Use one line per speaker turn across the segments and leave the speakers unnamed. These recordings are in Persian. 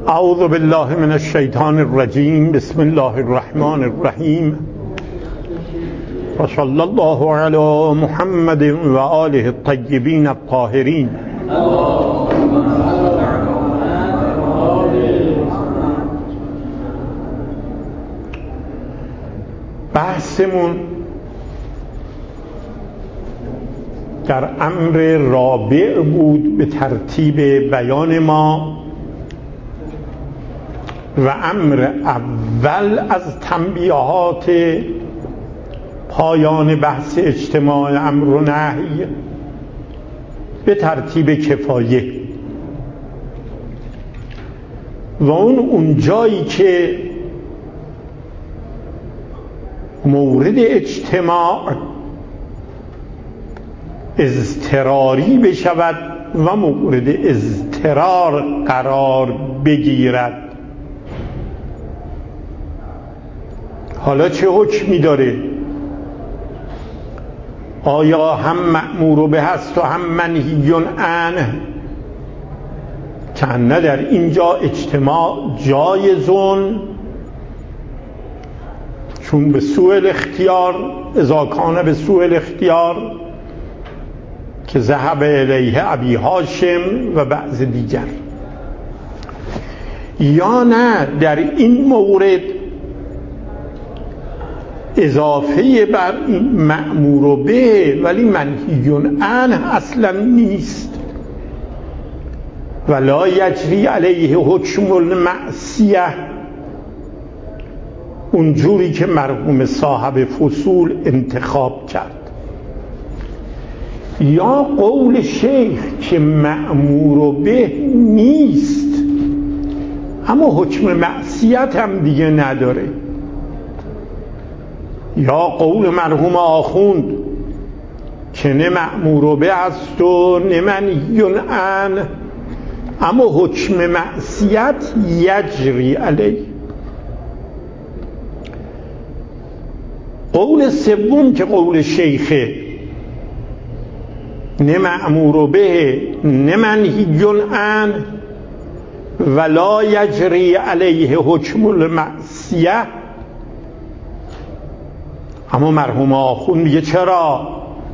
اعوذ بالله من الشیطان الرجیم. بسم الله الرحمن الرحیم. و صلی الله علی محمد و آله الطیبین الطاهرین. بحثمون در امر رابع بود به ترتیب بیان ما، و امر اول از تنبیهات پایان بحث اجتماع امر و نهی به ترتیب کفایه، و اون جایی که مورد اجتماع اضطراری بشود و مورد اضطرار قرار بگیرد. حالا چه حکمی داره؟ آیا هم مأمور به هست و هم منهی عنه؟ که نه در اینجا اجتماع جایزون، چون به سوء الاختیار اذا کان به سوء الاختیار که ذهب الیه ابی هاشم و بعض دیگر، یا نه در این مورد اضافه بر این مأمور به ولی منهی عنه اصلا نیست، ولا یجری علیه حکم المعصیه، اونجوری که مرحوم صاحب فصول انتخاب کرد، یا قول شیخ که مأمور به نیست اما حکم معصیت هم دیگه نداره، یا قول مرحوم آخوند که نه مأمور به است و نه منهی عنه اما حکم معصیت یجری علیه. قول سوم که قول شیخه نه مأمور به نه منهی عنه ولا یجری علیه حکم المعصیه، اما مرحوم آخوند میگه چرا؟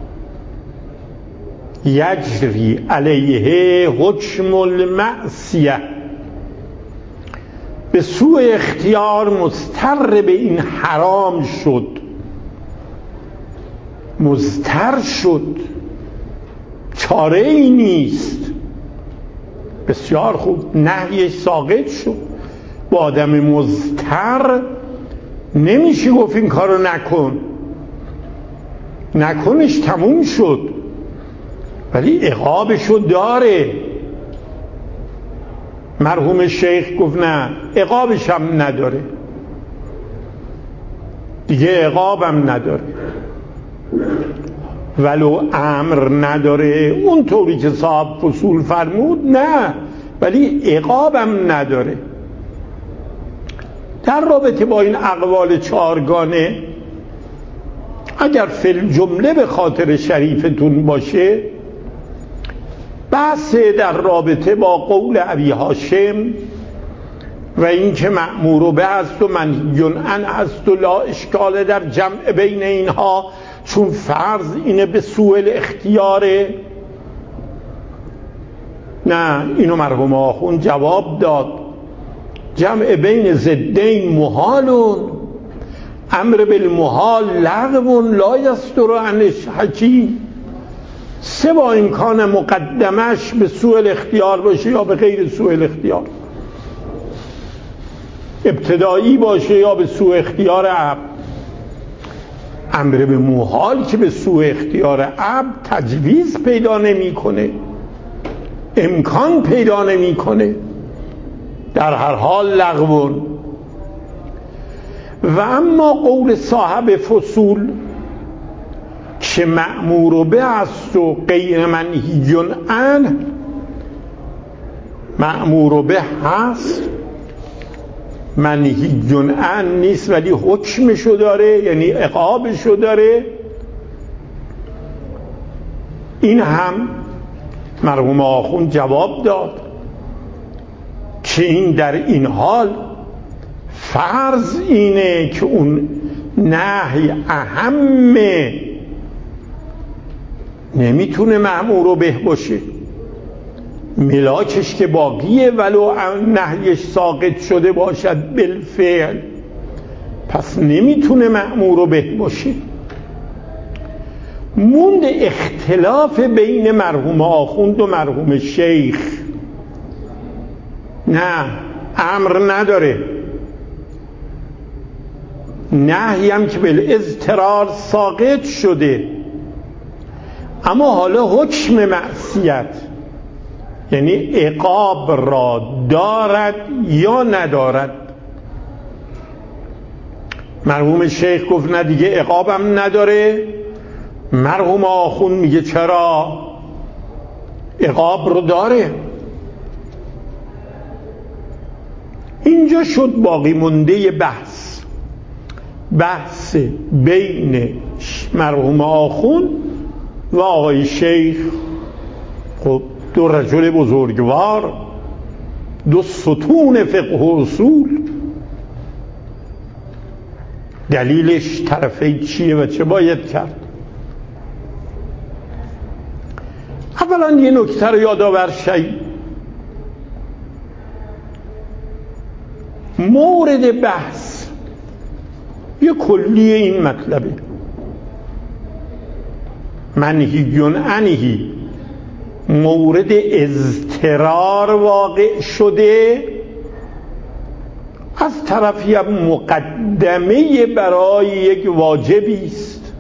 یجری علیه حکم المعصیه، به سوء اختیار مضطر به این حرام شد، مضطر شد، چاره ای نیست. بسیار خوب، نهیش ساقط شد. با آدم مضطر نمیشه گفت این کارو نکن، نکنش تموم شد، ولی عقابشو داره. مرحوم شیخ گفت نه، عقابش هم نداره، دیگه عقابم نداره، ولو امر نداره اون طوری که صاحب فصول فرمود، نه، ولی عقابم نداره. در رابطه با این اقوال چهارگانه اگر فی الجمله به خاطر شریفتون باشه، بحث در رابطه با قول ابی هاشم و این که مأمور به است و منهی عنه است و لا اشکال در جمع بین اینها، چون فرض اینه به سوء الاختیاره. نه، اینو مرحوم آخوند جواب داد. جمع بین ضدین محالون، امر بالمحال لغو لا یصدر عنه حکیم. سوا امکان مقدمش به سوء الاختیار باشه یا به غیر سوء الاختیار، ابتدایی باشه یا به سوء اختیار عبد. امر به محال که به سوء اختیار عبد تجویز پیدا نمیکنه، امکان پیدا نمیکنه، در هر حال لغوون. و اما قول صاحب فصول که مأمور به است و غیر منهی عنه، مأمور به هست منهی عنه نیست ولی حکمشو داره، یعنی عقابشو داره. این هم مرحوم آخوند جواب داد که این در این حال فرض اینه که اون نهی اهمه، نمیتونه مأمور به باشه، ملاکش که باقیه ولو نهیش ساقط شده باشد بالفعل، پس نمیتونه مأمور به باشه. موند اختلاف بین مرحوم آخوند و مرحوم شیخ. نه، امر نداره، نهی هم که بالاضطرار ساقط شده، اما حالا حکم معصیت یعنی عقاب را دارد یا ندارد. مرحوم شیخ گفت نه دیگه عقابم نداره، مرحوم آخوند میگه چرا عقاب رو داره. اینجا شد باقی مونده بحث بین مرحوم آخوند و آقای شیخ. خب دو رجل بزرگوار، دو ستون فقه و اصول، دلیلش طرفی چیه و چه باید کرد؟ اولا یه نکته رو یادآور شید، مورد بحث یه کلی این مطلبه، منهیون عنه مورد اضطرار واقع شده، از طرفی مقدمه برای یک واجبی است.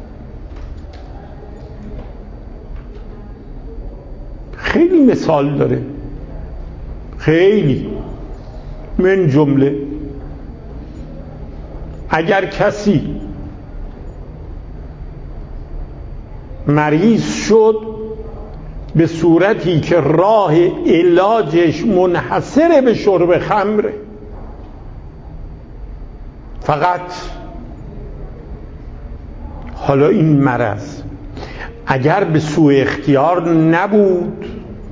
خیلی مثال داره، خیلی، من جمله اگر کسی مریض شد به صورتی که راه علاجش منحصر به شرب خمره، فقط حالا این مرض اگر به سوء اختیار نبود،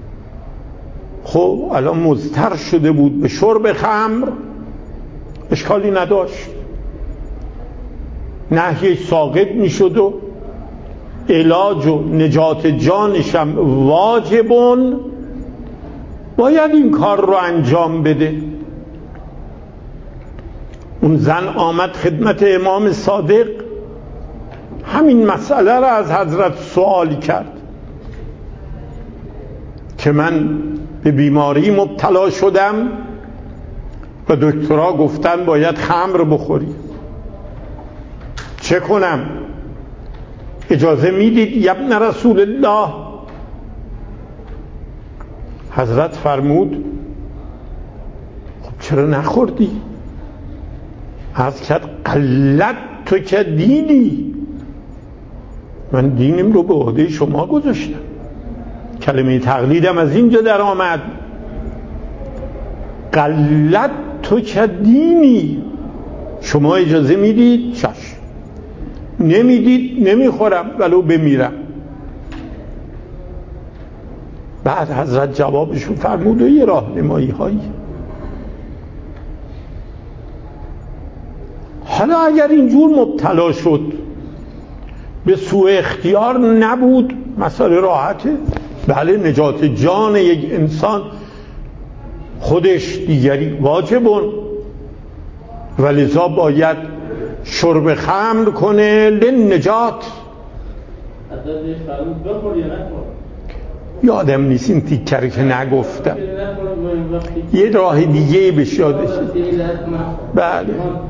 خب الان مضطر شده بود به شرب خمر، اشکالی نداشت، نهیش ساقط می شد و علاج و نجات جانش هم واجبون، باید این کار رو انجام بده. اون زن آمد خدمت امام صادق، همین مسئله رو از حضرت سوال کرد که من به بیماری مبتلا شدم و دکترها گفتن باید خمر بخوری، چه کنم؟ اجازه میدید یا ابن رسول الله؟ حضرت فرمود خب چرا نخوردی؟ عرض کرد قلت تو که دینی، من دینم رو به عهده شما گذاشتم. کلمه تقلیدم از اینجا در آمد، قلت تو که دینی، شما اجازه میدید؟ چشم، نمیدید نمیخورم ولو بمیرم. بعد حضرت جوابشون فرمود و یه راهنمایی هایی. حالا اگر اینجور مبتلا شد به سوء اختیار نبود، مسئله راحته، بله نجات جان یک انسان خودش دیگری واجبون، ولذا باید شرب خمر کنه لنجات. یادم نیست این تیکره که نگفتم، یه راه دیگه بهش یادش. بله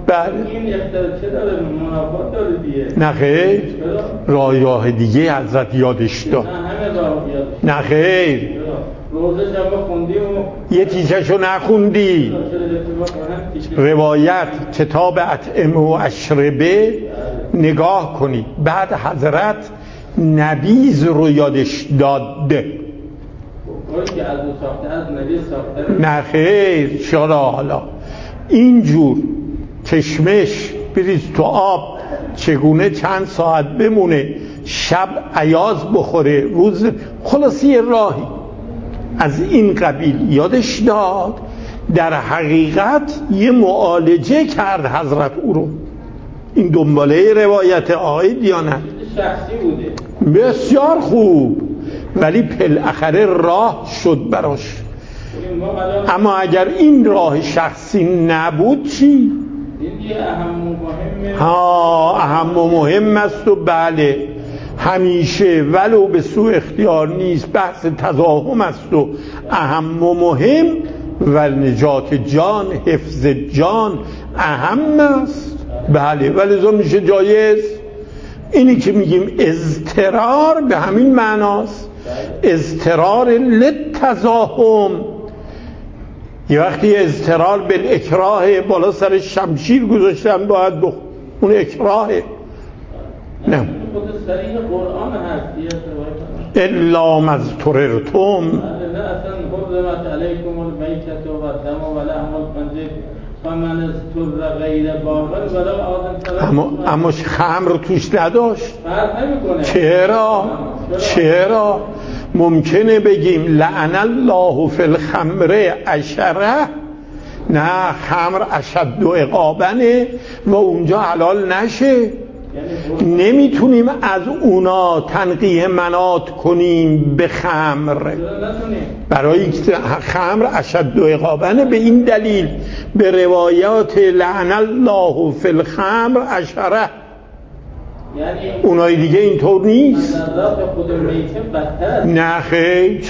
نه خیر، راه دیگه حضرت یادش داد. نه خیر، یه تیکشو نخوندی. روایت کتاب اطعمه و اشربه نگاه کنید، بعد حضرت نبیذ رو یادش داده. نه خیر، چرا حالا اینجور کشمش بریز تو آب، چگونه چند ساعت بمونه، شب ایاز بخوره، روز، خلاصی راهی از این قبیل یادش داد. در حقیقت یه معالجه کرد حضرت او رو. این دنباله روایت آقای دیانت
شخصی بوده،
بسیار خوب، ولی بالاخره راه شد براش. اما اگر این راه شخصی نبود چی؟
این یه اهم و مهمه.
اهم و مهم است و بله همیشه ولو به سوء اختیار نیست، بحث تزاحم است و اهم و مهم، و نجات جان، حفظ جان اهم است. بله ولی زن میشه جایز. اینی که میگیم اضطرار به همین معناست، اضطرار للتزاحم. یه وقتی اضطرار بالاکراه، بالا سر شمشیر گذاشتن باید اون اکراهه. نه
خود صریح قرآن هست
الا مذتررتم،
نه اصلا حرمت علیکم المیتة و الدم و لحم الخنزیر فمن اضطر غیر باغ ولا آدم.
اما خمر توش نداشت.
فرق نمیکنه.
چرا ممکنه بگیم لعن الله فی الخمر عشره، نه خمر اشد و عقابنه و اونجا حلال نشه. نمیتونیم از اونا تنقیه منات کنیم به خمر، برای خمر اشد و عقابنه. به این دلیل به روایات لعن الله فی الخمر عشره، اونای دیگه اینطور نیست. نه خیلی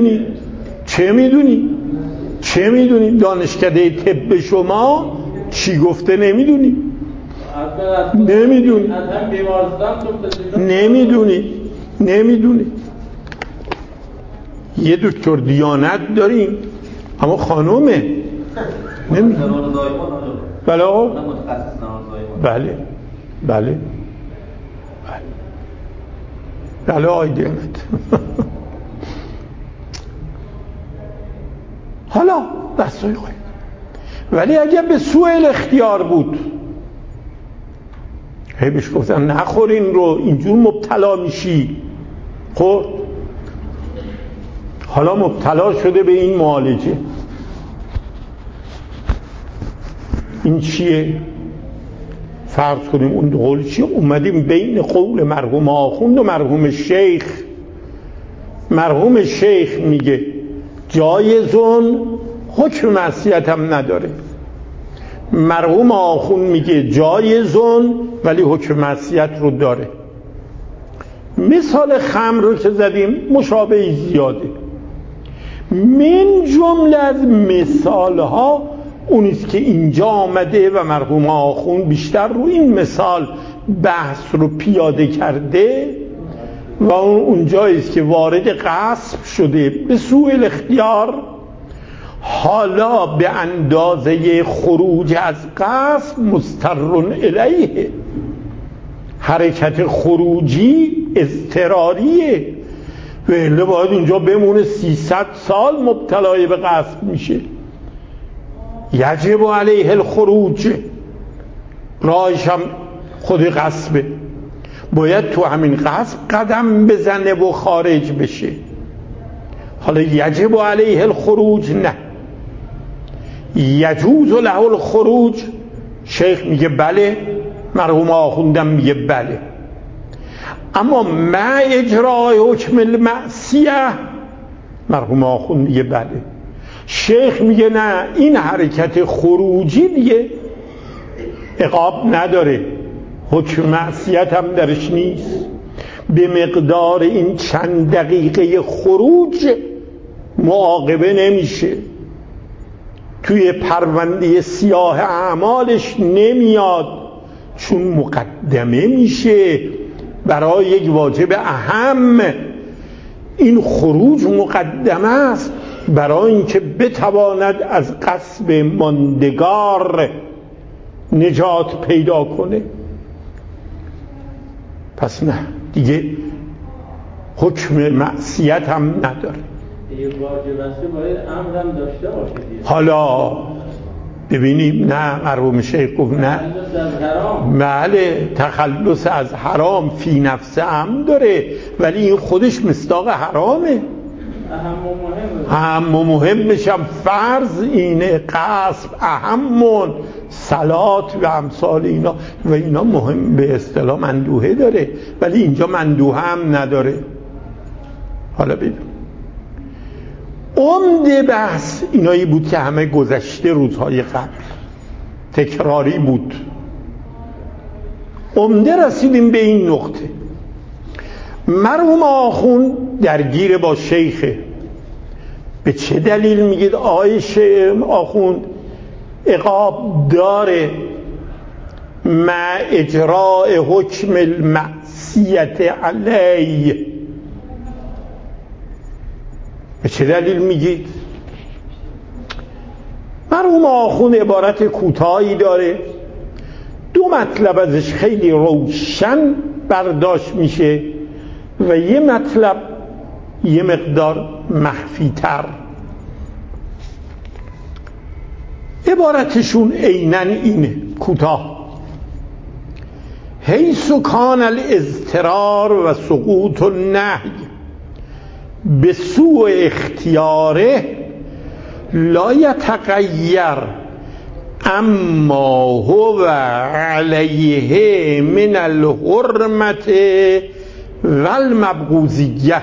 چه میدونی دانشکده طب شما چی گفته نمیدونی. یه دکتر دیانت داریم اما خانومه. بله آی دیانت. حالا بحثای خواهی، ولی اگر به سوء الاختیار بود، هی بهش گفتن نخور این رو، اینجور مبتلا میشی. خب حالا مبتلا شده به این معالجه. این چیه؟ فرض کنیم اون قول چیه؟ اومدیم بین قول مرحوم آخوند و مرحوم شیخ. مرحوم شیخ میگه جایزون، حکم معصیت هم نداره. مرحوم آخوند میگه جایزون ولی حکم معصیت رو داره. مثال خمر رو که زدیم مشابه زیاده. من جمله از مثال ها اونیست که اینجا آمده و مرحوم آخوند بیشتر رو این مثال بحث رو پیاده کرده و اونجاییست که وارد غصب شده به سوء الاختیار. حالا به اندازه خروج از قصد مضطر الیه، حرکت خروجی اضطراریه، ولی باید اینجا بمونه 300 سال مبتلای به قصد میشه. یجب علیه الخروج، راهش هم خود قصبه، باید تو همین قصب قدم بزنه و خارج بشه. حالا یجب علیه الخروج نه، یجوز له الخروج. شیخ میگه بله، مرحوم آخوندم میگه بله. اما مع اجرای حکم المعصیه، مرحوم آخوند میگه بله. شیخ میگه نه، این حرکت خروجی دیگه عقاب نداره، حکم معصیت هم درش نیست. به مقدار این چند دقیقه خروج معاقبه نمیشه، توی پرونده سیاه اعمالش نمیاد، چون مقدمه میشه برای یک واجب اهم. این خروج مقدمه است برای اینکه بتواند از غصب ماندگار نجات پیدا کنه. پس نه دیگه حکم معصیت هم نداره. حالا ببینیم، نه مرحوم شیخ گفت نه، بله تخلص از حرام فی نفس هم داره، ولی این خودش مصداق حرامه. اهم و مهمش هم فرض اینه، قصب اهمون، صلات و امثال اینا و اینا مهم به اصطلاح مندوحه داره، ولی اینجا مندوحه هم نداره. حالا ببین عمده بحث اینایی بود که همه گذشته روزهای قبل تکراری بود. عمده رسیدیم به این نقطه. مرحوم آخوند درگیر با شیخه. به چه دلیل میگید آقای شیخ آخوند عقاب داره مع اجراء حکم المعصیت علیه؟ به چه دلیل میگید؟ مرحوم آخوند عبارت کوتاهی داره، دو مطلب ازش خیلی روشن برداشت میشه و یه مطلب یه مقدار مخفی تر. عبارتشون عیناً اینه، کوتاه: حیث کان الاضطرار و سقوط النهی به سوء اختیاره لا یتغیر اما هو علیه من الحرمت و المبغوضیه.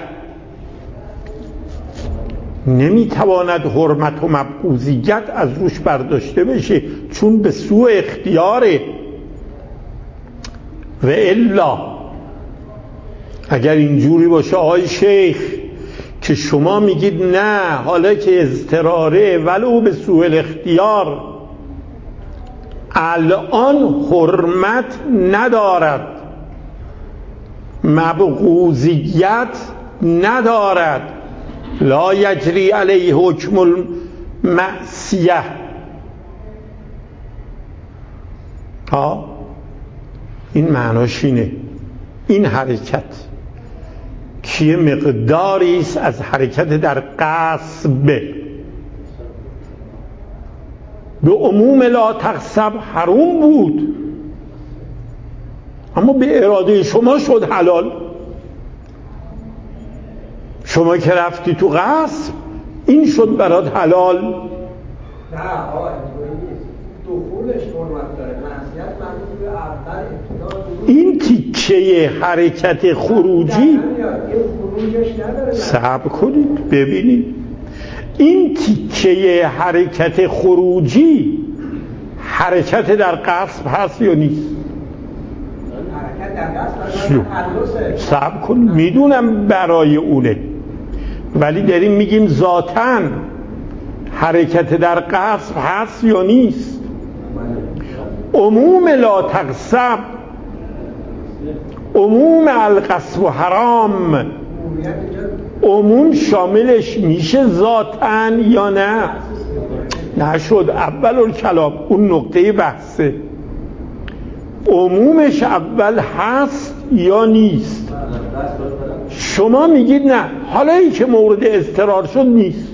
نمیتواند حرمت و مبغوضیت از روش برداشته بشه چون به سوء اختیاره. و الا اگر اینجوری باشه آقای شیخ که شما میگید نه حالا که اضطراره ولو به سوء الاختیار الان حرمت ندارد، مبغوضیت ندارد، لا یجری علیه حکم المعصیه. این معناش اینه. این حرکت که مقداری است از حرکت در قصب به عموم لا تغصب حرام بود، اما به اراده شما شد حلال. شما که رفتی تو غصب این شد برات حلال.
نه آقا دخولش حرمت داره، معصیت مربوط به اول ابتدا.
این تیکه حرکت خروجی صبر کنید ببینید، این تیکه حرکت خروجی حرکت در قصب هست یا نیست؟
حرکت در قصب
صبر کن، میدونم برای اونه، ولی داریم میگیم ذاتاً حرکت در قصب هست یا نیست؟ عموم لا تغصب، عموم القصب و حرام، عموم شاملش میشه ذاتاً یا نه؟ نشد. اول الکلام اون نقطه بحثه، عمومش اول هست یا نیست؟ شما میگید نه، حالا این که مورد اضطرار شد نیست.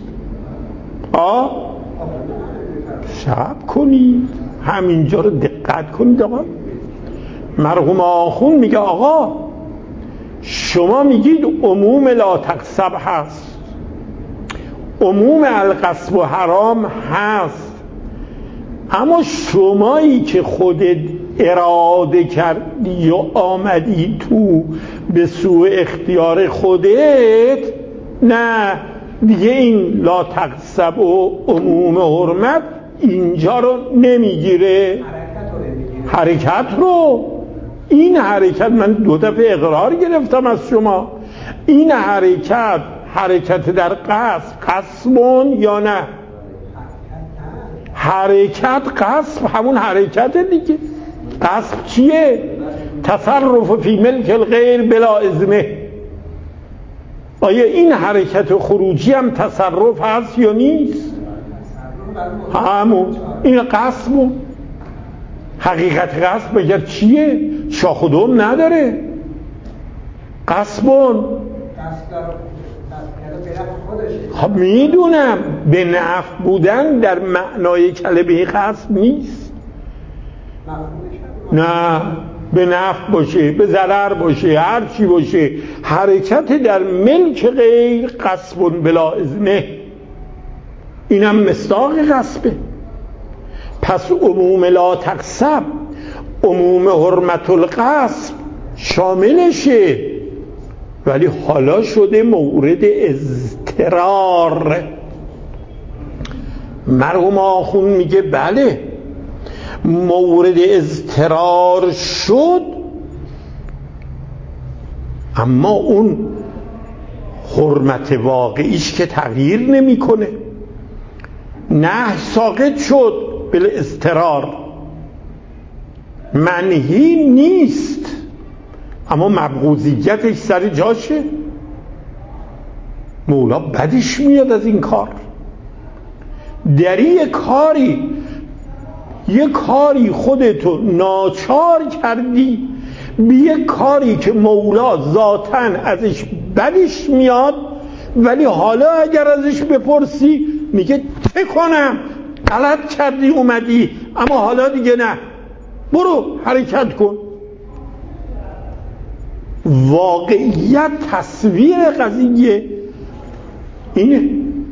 شب کنید، همینجا رو دقت کنید. آقا مرحوم آخوند میگه آقا شما میگید عموم لا تغصب هست، عموم القصب و حرام هست، اما شمایی که خودت اراده کردی و آمدی تو به سوء اختیار خودت، نه دیگه این لا تغصب و عموم حرمت اینجا رو نمیگیره، حرکت رو. این حرکت من 2 دفعه اقرار گرفتم از شما، این حرکت در قصب قصبون یا نه؟ حرکت قصب همون حرکت دیگه. قصب چیه؟ تصرف فی ملک الغیر بلا اذنه. آیا این حرکت خروجی هم تصرف هست یا نیست؟ همون این قصبون. حقیقت قصب بگر چیه؟ شاخ و دم نداره. قصبون خب میدونم به نفع بودن در معنای کلمه قصب نیست. نه به نفع باشه، به ضرر باشه، هر چی باشه، حرکت در ملک غیر غصب بلا اذنه، اینم مصداق غصبه. پس عموم لا تغصب، عموم حرمت الغصب شاملشه، ولی حالا شده مورد اضطرار. مرحوم آخوند میگه بله مورد اضطرار شد، اما اون حرمت واقعیش که تغییر نمیکنه. نهی ساقط شد بل اضطرار، منهی نیست، اما مبغوضیتش سر جاشه. مولا بدش میاد از این کار. دری یه کاری خودتو ناچار کردی به یه کاری که مولا ذاتاً ازش بدش میاد، ولی حالا اگر ازش بپرسی میگه چه کنم، غلط کردی اومدی، اما حالا دیگه نه، برو حرکت کن. واقعیت تصویر قضیه اینه.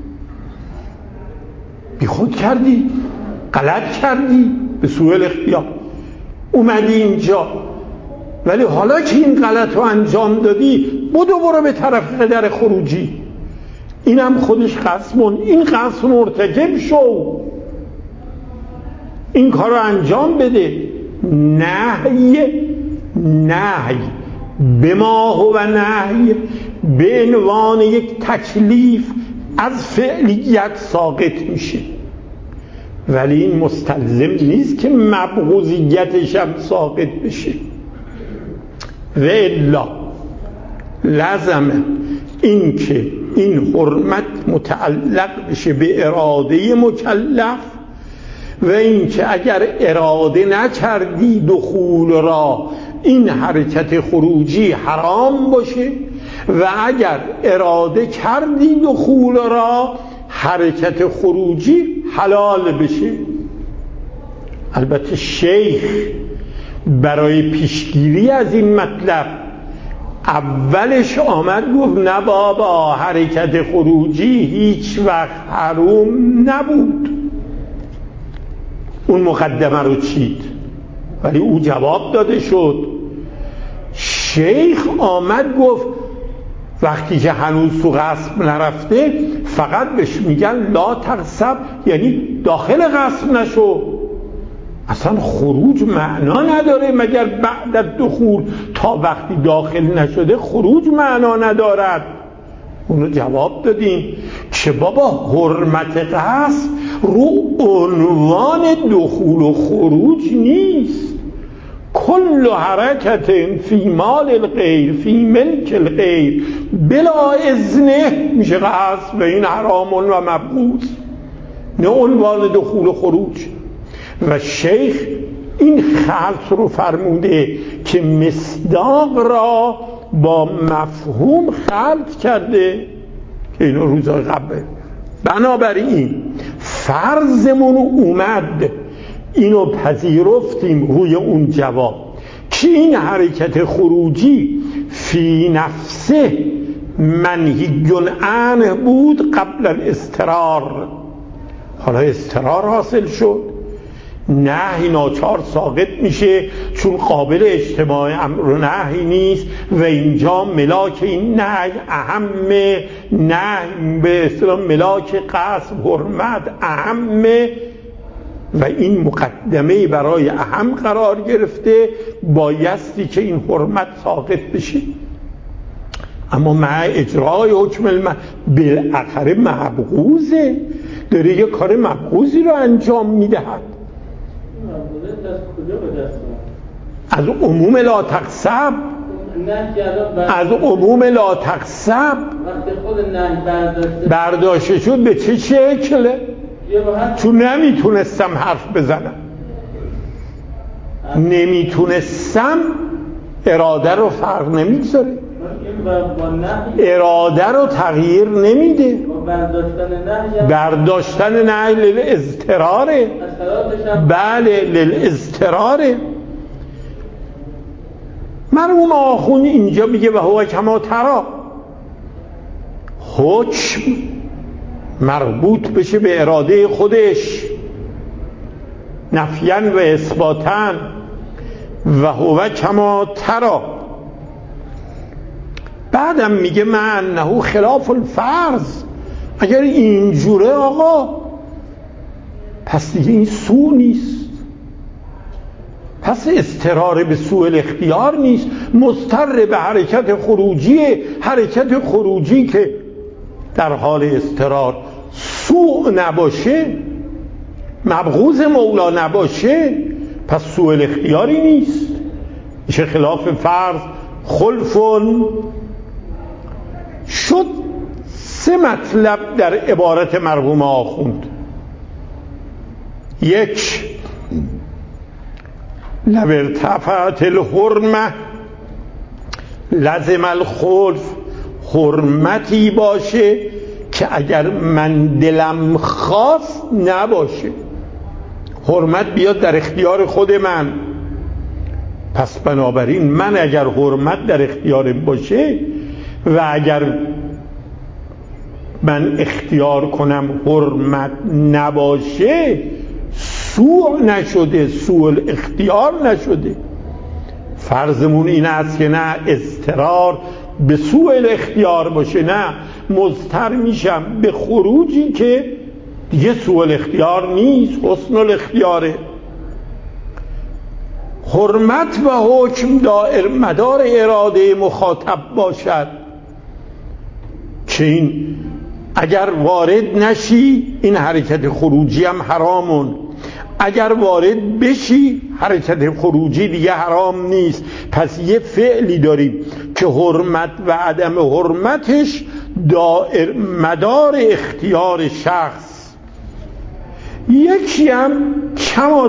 بی خود کردی، غلط کردی، به سوء الاختیار اومدی اینجا، ولی حالا که این غلط رو انجام دادی برو به طرف قدر خروجی. اینم خودش قسمون، این قسم مرتکب شو، این کار رو انجام بده. نهی به ما هو نهی به عنوان یک تکلیف از فعلیت ساقط میشه، ولی این مستلزم نیست که مبغوضیتش هم ساقط بشه. و الا لازمه این که این حرمت متعلق بشه به اراده مکلف، و این که اگر اراده نکردی دخول را این حرکت خروجی حرام باشه، و اگر اراده کردی دخول را حرکت خروجی حلال بشه. البته شیخ برای پیشگیری از این مطلب اولش آمد گفت نه بابا، حرکت خروجی هیچ وقت حرام نبود. اون مقدمه رو چید، ولی او جواب داده شد. شیخ آمد گفت وقتی که هنوز تو غصب نرفته فقط بهش میگن لا تغصب، یعنی داخل غصب نشو. اصلا خروج معنا نداره مگر بعد از دخول، تا وقتی داخل نشده خروج معنا ندارد. اونو جواب دادیم که بابا حرمت غصب رو عنوان دخول و خروج نیست. کل حرکت فی مال الغیر فی ملک الغیر بلا اذنه میشه غصب، و این حرام و مبغوض، نه عنوان دخول و خروج. و شیخ این خلط رو فرموده که مصداق را با مفهوم خلط کرده که اینو روزای قبله. بنابراین فرضمون اومد، اینو پذیرفتیم روی اون جواب که این حرکت خروجی فی نفسه منهی عنه بود قبل الاضطرار. حالا اضطرار حاصل شد، نهی ناچار ساقط میشه چون قابل اجتماع امر و نهی نیست، و اینجا ملاک این نهی اهمه، نهی به اصطلاح ملاک قصد حرمت اهمه، و این مقدمه برای اهم قرار گرفته، بایستی که این حرمت ساقط بشه. اما مع اجرای حکم بالاخره مبغوضه، داره یه کار مبغوضی رو انجام میدهد. از عموم لا تغصب، از عموم لا تغصب
وقتی خود نهی
برداشته شد به چه شکله؟ چون نمیتونستم حرف بزنم، نمیتونستم، اراده رو فرق نمیگذاره، اراده رو تغییر نمیده. برداشتن نهی للاضطراره، بله للاضطراره. مرحوم آخوند اینجا میگه و هو کما تری، حکم مربوط بشه به اراده خودش نفیاً و اثباتاً، و هو کما تری. بعدم میگه مع انه خلاف الفرض، اگر اینجوره آقا پس دیگه این سوء نیست، پس اضطرار به سوء الاختیار نیست، مضطر به حرکت خروجی که در حال اضطرار سوء نباشه، مبغوض مولا نباشه، پس سوء الاختیاری نیست، میشه خلاف فرض. خلفون شد 3 مطلب در عبارت مرحوم آخوند. 1 لو ارتفعت الحرمه لزم الخلف، حرمتی باشه که اگر من دلم خواست نباشه، حرمت بیاد در اختیار خود من، پس بنابراین من اگر حرمت در اختیارم باشه و اگر من اختیار کنم حرمت نباشه، سوء نشده، سوء الاختیار نشده. فرضمون این است که نه اضطرار به سوء الاختیار باشه، نه مضطر میشم به خروجی که دیگه سوء الاختیار نیست، حسن الاختیاره. حرمت و حکم دائر مدار اراده مخاطب باشد که این اگر وارد نشی این حرکت خروجی هم حرامون، اگر وارد بشی حرکت خروجی دیگه حرام نیست. پس یه فعلی داریم که حرمت و عدم حرمتش دائر مدار اختیار شخص. یکی هم کما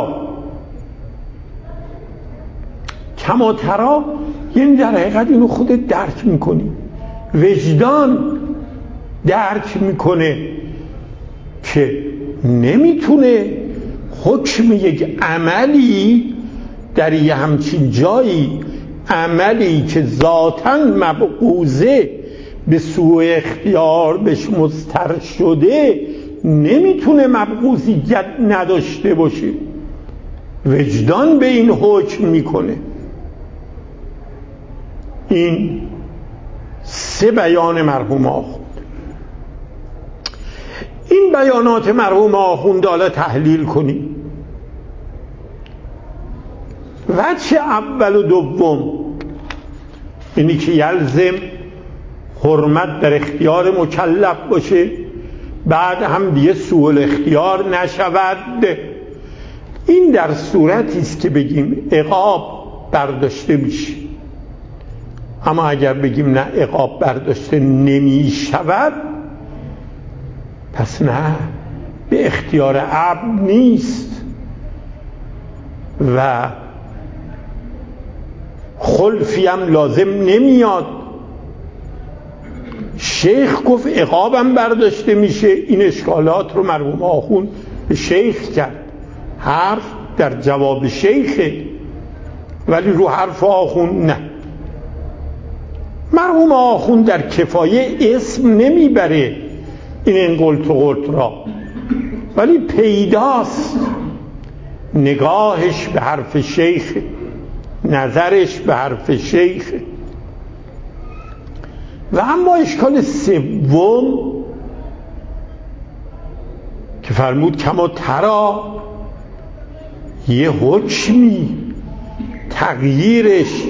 تری، یعنی در حقیقت اینو خودت درک میکنی، وجدان درک میکنه که نمیتونه حکم یک عملی در یه همچین جایی، عملی که ذاتاً مبغوضه به سوء اختیار بهش مضطر شده، نمیتونه مبغوضیت نداشته باشه. وجدان به این حکم میکنه. این 3 بیان مرحوم آخوند. این بیانات مرحوم آخوند حالا تحلیل کنیم. وجه اول و دوم اینی که یلزم حرمت در اختیار مکلف باشه، بعد هم دیگه سوء الاختیار نشود. این در صورتی است که بگیم عقاب برداشته میشه. اما اگر بگیم نه عقاب برداشته نمی شود، پس نه، به اختیار عبد نیست و خلفی هم لازم نمیاد. شیخ گفت عقابم برداشته میشه، این اشکالات رو مرحوم آخوند به شیخ کرد، حرف در جواب شیخه، ولی رو حرف آخوند نه. مرحوم آخوند در کفایه اسم نمیبره این قلت و قلت را، ولی پیداست نگاهش به حرف شیخ، نظرش به حرف شیخ. و اما اشکال سوم که فرمود کما تری، یه حکمی تغییرش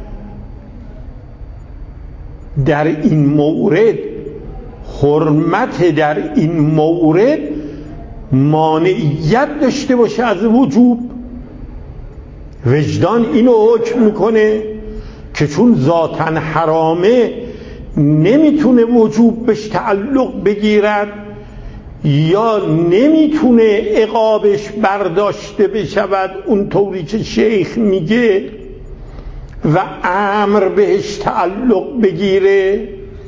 در این مورد، حرمت در این مورد مانعیت داشته باشه از وجوب. وجدان اینو حکم میکنه که چون ذاتاً حرامه نمیتونه وجوب بهش تعلق بگیرد یا نمیتونه عقابش برداشته بشود اون طوری که شیخ میگه و امر بهش تعلق بگیره،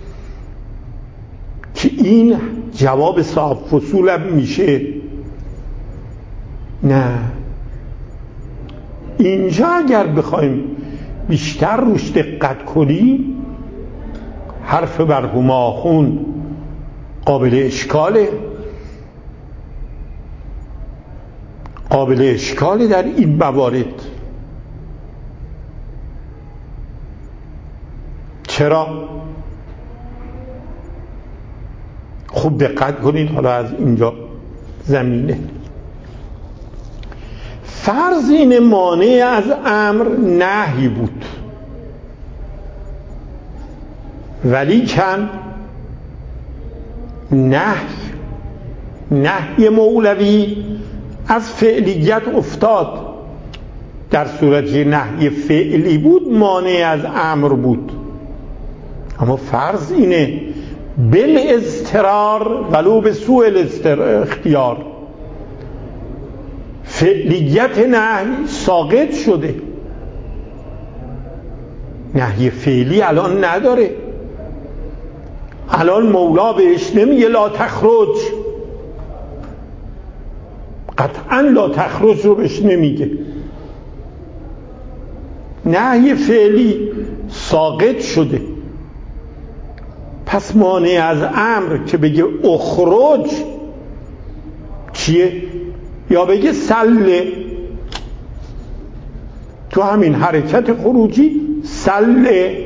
که این جواب صاحب فصول میشه. نه، اینجا اگر بخوایم بیشتر روش دقت کنی حرف مرحوم آخوند قابل اشکاله در این موارد. چرا؟ خوب دقت کنید. حالا از اینجا زمینه فرض این مانع از امر نهی بود، ولی کن نهی مولوی از فعلیت افتاد. در صورتی نهی فعلی بود مانع از امر بود، اما فرض اینه بالاضطرار ولو به سوء الاختیار فعلیت نهی ساقط شده. نهی فعلی الان نداره. الان مولا بهش نمیگه لا تخرج، قطعا لا تخرج رو بهش نمیگه. نهی فعلی ساقط شده. پس مانع از امر که بگه اخرج چیه؟ یا بگه سله، تو همین حرکت خروجی سله،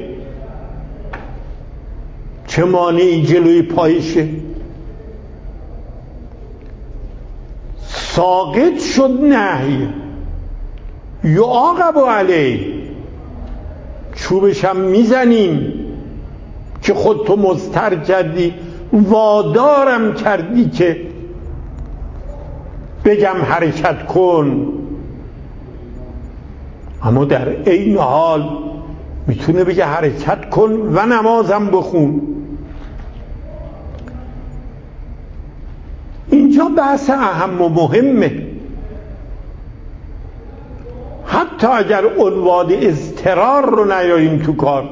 چه مانعی جلوی پایشه؟ ساقط شد نهی. یعاقب علیه، چوبش هم میزنیم که خودتو مضطر کردی، وادارم کردی که بگم حرکت کن. اما در عین حال میتونه بگه حرکت کن و نمازم بخون. اینجا بحث اهم و مهمه. حتی اگر عنوان اضطرار رو نیاییم تو کار،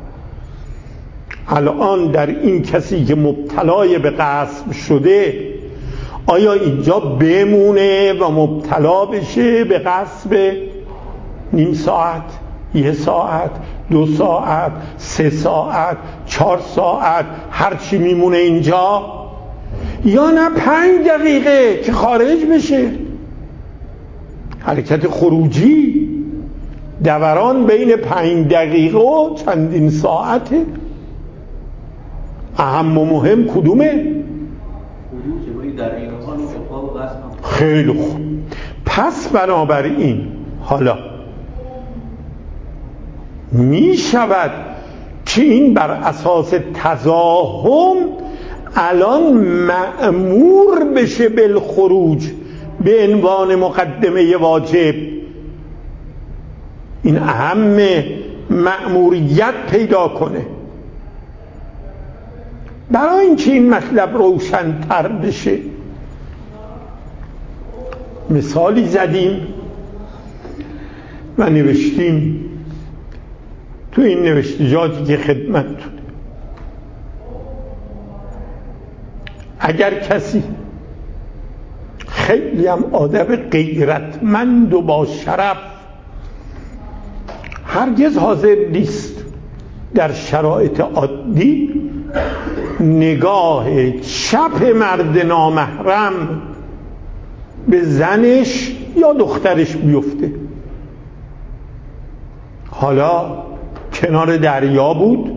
الان در این کسی که مبتلای به غصب شده، آیا اینجا بمونه و مبتلا بشه به غصب نیم ساعت، 1 ساعت، 2 ساعت، 3 ساعت، 4 ساعت، هرچی میمونه اینجا، یا نه 5 دقیقه که خارج بشه؟ حرکت خروجی دوران بین 5 دقیقه و چندین ساعته. اهم و مهم کدومه؟ خیلی خوب. پس بنابراین حالا می شود که این بر اساس تزاحم الان مأمور بشه بالخروج به عنوان مقدمه واجب. این اهم مأموریت پیدا کنه. برای اینکه این مطلب روشن‌تر بشه مثالی زدیم و نوشتیم تو این نوشتجاتی که خدمتتونه. اگر کسی خیلی هم آدم غیرتمند و با شرف، هرگز حاضر نیست در شرایط عادی نگاه چپ مرد نامحرم به زنش یا دخترش بیفته. حالا کنار دریا بود،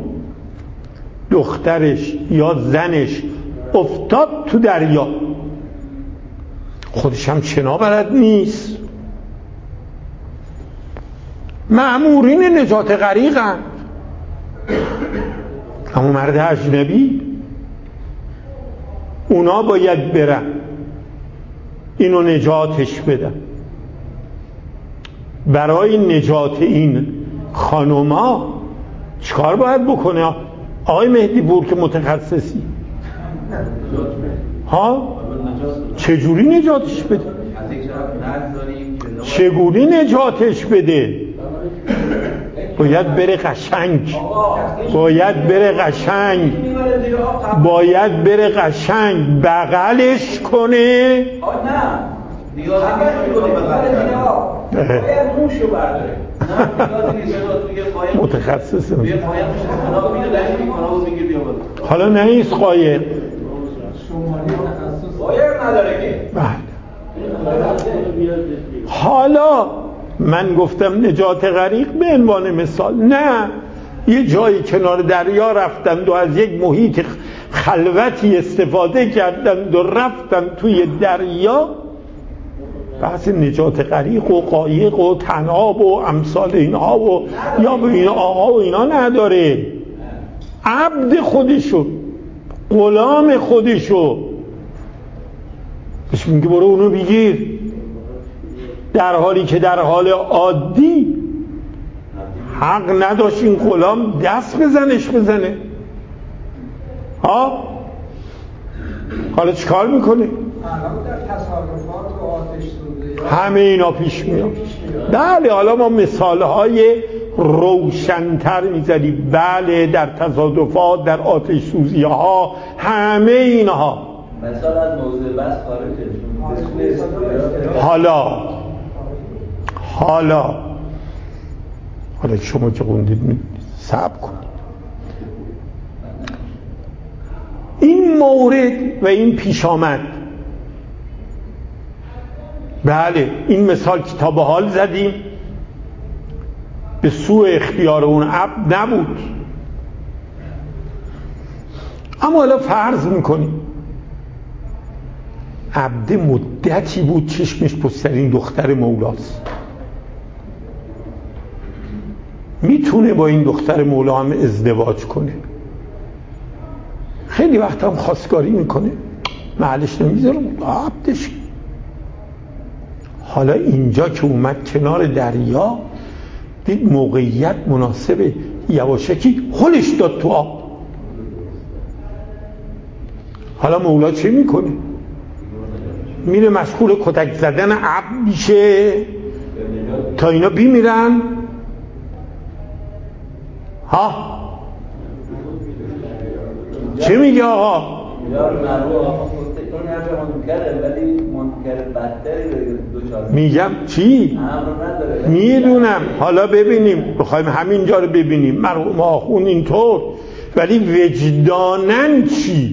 دخترش یا زنش افتاد تو دریا، خودش هم شنا بلد نیست. مأمورین نجات غریقند، اما مرد اجنبی اونا باید برن اینو نجاتش بدن. برای نجات این خانوما چیکار باید بکنه؟ آقای مهدی پور که متخصصی، ها چجوری نجاتش بده؟ چگونه نجاتش بده؟ باید بره قشنگ، باید بره قشنگ بغلش کنه.
نه باید موشو برداره.
متخصصه. حالا نیست قایق. حالا من گفتم نجات غریق به عنوان مثال، نه یه جایی کنار دریا رفتند و از یک محیط خلوتی استفاده کردند و رفتند توی دریا، بحث نجات غریق و قایق و طناب و امثال اینها و یا به این آقا و اینا نداره. عبد خودشو، غلام خودشو بهش میگه برو اونو بگیر، در حالی که در حال عادی حق نداشت این غلام دست بزنه. حالا چیکار میکنه؟ همه اینا پیش میاد. بله حالا ما مثالهای روشن‌تر میزنیم. بله در تصادفات، در آتش سوزی ها، همه اینها
مثال از موضوع بس خارجه.
حالا شما که خوندید صبر کنید. این مورد و این پیش آمد. بله این مثال کتاب حال زدیم، به سوء اختیار اون عبد نبود. اما حالا فرض میکنیم عبد مدتی بود چشمش پسترین دختر مولاست، میتونه با این دختر مولا هم ازدواج کنه، خیلی وقت هم خواستگاری میکنه، محلش نمیذاره عبدش. حالا اینجا که اومد کنار دریا دید موقعیت مناسبه، یواشکی هلش داد تو آب. حالا مولا چه میکنه؟ میره مشغول کتک زدن عبد میشه تا اینا بیمیرن. چه میگه آقا؟ میگم چی؟ میدونم. حالا ببینیم، بخوایم همینجا رو ببینیم. مرحوم آخون اینطور، ولی وجدانن چی؟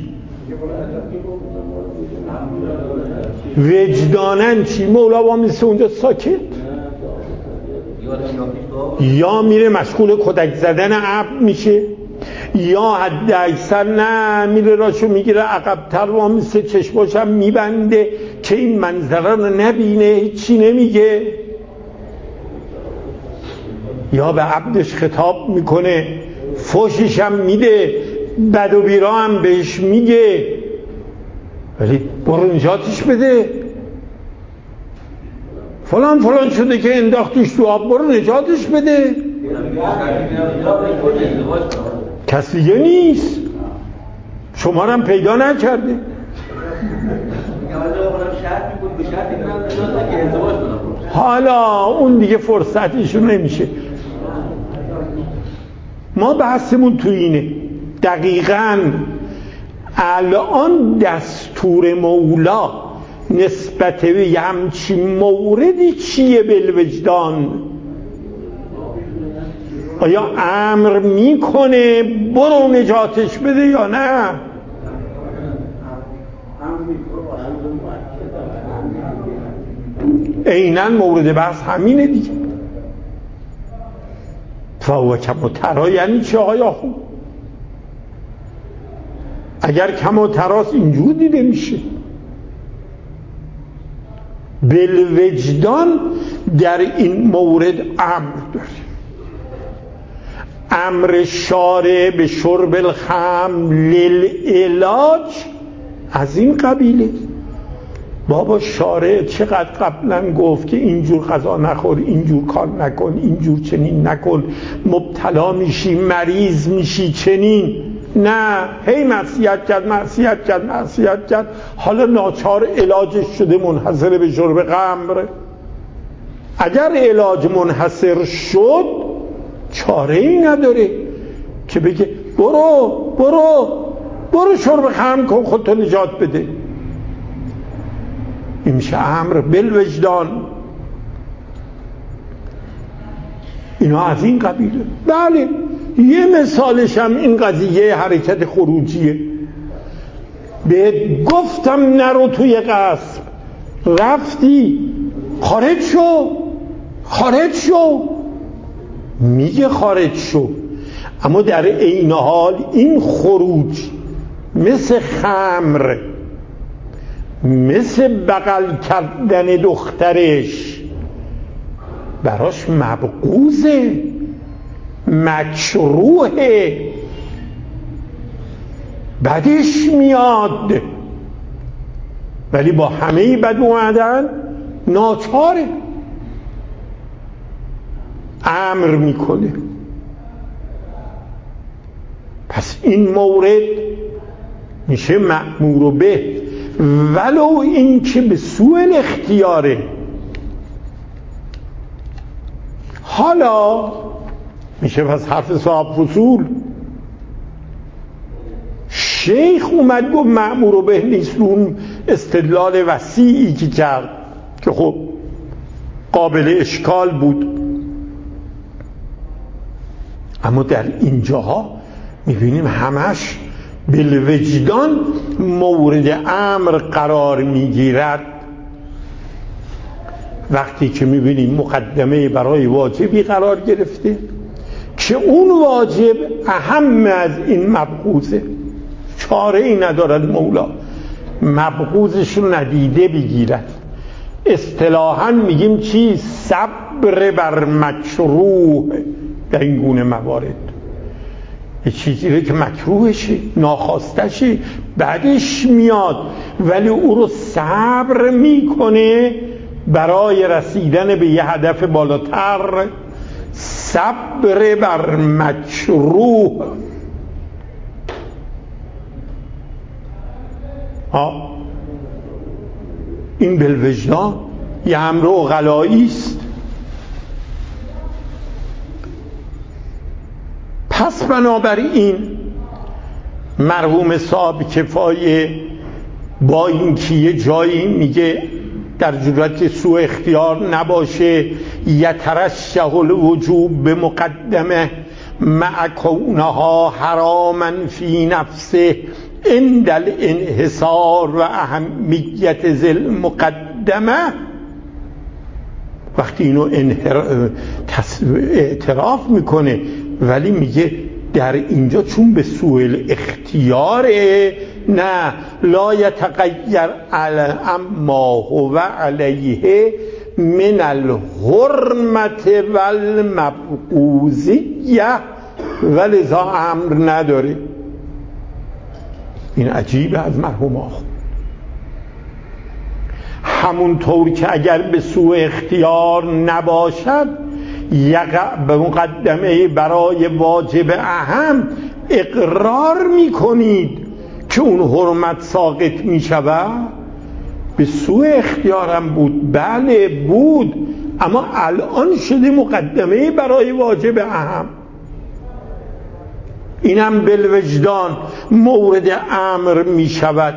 وجدانن چی؟ مولا با مثل اونجا ساکت، یا میره مشغول کتک زدن عبد میشه، یا حد اکثر نه میره راشو میگیره عقب‌تر و مثل چشماشم میبنده که این منظره رو نبینه، چی نمیگه، یا به عبدش خطاب میکنه، فوشش هم میده، بد و بیرا هم بهش میگه، ولی برو نجاتش بده، فلان شده که انداختیش تو آب، برو نجاتش بده. کسی دیگه نیست، شما هم پیدا نکرده. حالا اون دیگه فرصتشون نمیشه. ما بحثمون تو اینه دقیقاً الان دستور مولا نسبت به همچین موردی چیه بالوجدان؟ آیا امر میکنه برو نجاتش بده یا نه؟ عیناً مورد بحث همینه دیگه. فهو کم ترا یعنی چه آقای آخو؟ اگر کم و تراست اینجور دیده میشه. بالوجدان در این مورد امر داریم. امر شارع به شرب الخمر للعلاج از این قبیله. بابا شارع چقدر قبلا گفت که اینجور غذا نخور، اینجور کار نکن، اینجور چنین نکن، مبتلا میشی، مریض میشی، چنین. نه، هی معصیت کرد. حالا ناچار علاجش شده منحصر به شرب خمر. اگر علاج منحصر شد چاره ای نداره که بگه برو شرب خمر کن خودتو نجات بده. این میشه امر بالوجدان. اینا از این قبیله. بله یه مثالش هم این قضیه حرکت خروجیه. بهت گفتم نرو توی قصر، رفتی خارج شو میگه خارج شو، اما در عین حال این خروج مثل خمر، مثل بغل کردن دخترش براش مبغوزه، مکروهه، بدش میاد، ولی با همه بد اومدن ناچاره، امر میکنه. پس این مورد میشه مأمور به، ولو این که به سوء اختیاره. حالا میشه پس حرف صاحب فصول. شیخ اومد گفت مأمور به نیست، اون استدلال وسیعی که کرد که خب قابل اشکال بود، اما در اینجاها میبینیم همش بالوجدان مورد امر قرار میگیرد. وقتی که میبینیم مقدمه برای واجبی قرار گرفته که اون واجب اهم از این مبغوزه، چاره ای ندارد مولا مبغوزش رو ندیده بگیرد. اصطلاحاً میگیم چی؟ صبر بر مکروه. در این گونه موارد یه چیزی که مکروهشه، ناخواستشه، بعدش میاد، ولی او رو صبر میکنه برای رسیدن به یه هدف بالاتر. صبر بر مکروه. این بالوجدان یه امر عقلایی است. پس بنابراین مرحوم صاحب کفایه با اینکه یه جایی میگه در جورت سوء اختیار نباشه، یترشح الوجوب به مقدمه مع کونها حراما فی نفسه عند الانحصار و اهمیت ذل مقدمه. وقتی اینو اعتراف میکنه، ولی میگه در اینجا چون به سوء اختیاره، نه لا یتغیر اما هو علیه من الحرمت والمبغوزیه، ولذا امر نداره. این عجیبه از مرحوم آخوند. همونطور که اگر به سوء اختیار نباشد یقع به مقدمه برای واجب اهم اقرار میکنید که اون حرمت ساقط میشود. به سوء اختیارم بود، بله بود، اما الان شده مقدمه برای واجب اهم. اینم بالوجدان مورد امر میشود.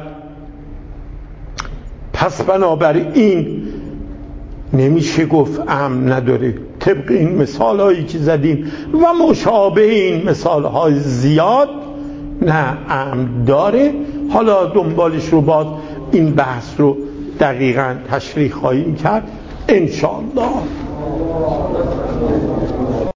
پس بنابراین نمیشه گفت امر نداره. طبق این مثال هایی که زدیم و مشابه این مثال های زیاد، نه امر داره. حالا دنبالش رو باز این بحث رو دقیقاً تشریح خواهیم کرد انشاءالله.